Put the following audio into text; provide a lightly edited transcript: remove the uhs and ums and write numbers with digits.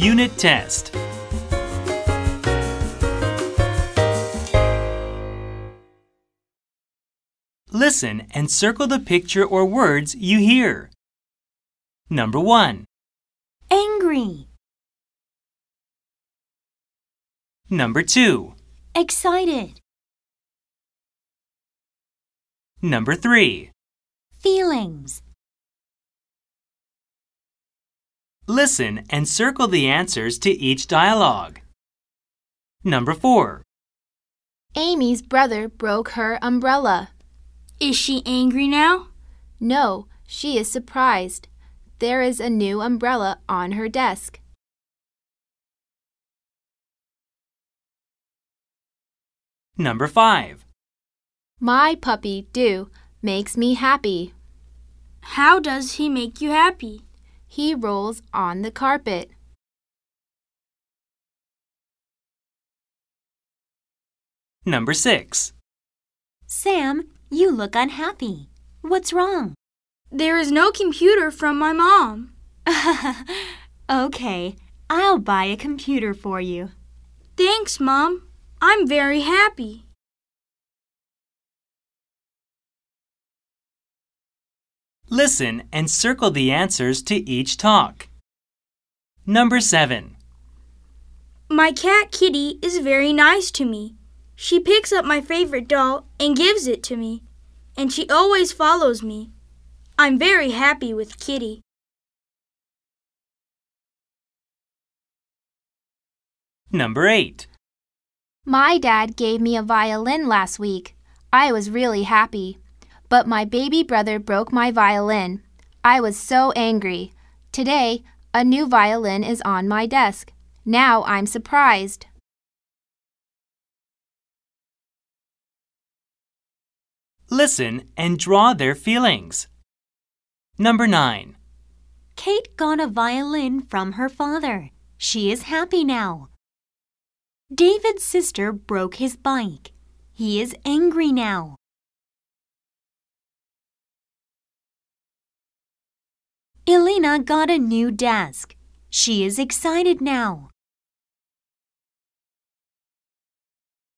Unit Test. Listen and circle the picture or words you hear. Number 1. Angry. Number 2. Excited. Number 3. Feelings. Listen and circle the answers to each dialogue. Number 4. Amy's brother broke her umbrella. Is she angry now? No, she is surprised. There is a new umbrella on her desk. Number 5. My puppy, Do, makes me happy. How does he make you happy? He rolls on the carpet. Number 6. Sam, you look unhappy. What's wrong? There is no computer from my mom. Okay, I'll buy a computer for you. Thanks, Mom. I'm very happy. Listen and circle the answers to each talk. Number 7. My cat Kitty is very nice to me. She picks up my favorite doll and gives it to me, and she always follows me. I'm very happy with Kitty. Number 8. My dad gave me a violin last week. I was really happy. But my baby brother broke my violin. I was so angry. Today, a new violin is on my desk. Now I'm surprised. Listen and draw their feelings. Number 9. Kate got a violin from her father. She is happy now. David's sister broke his bike. He is angry now. Elena got a new desk. She is excited now.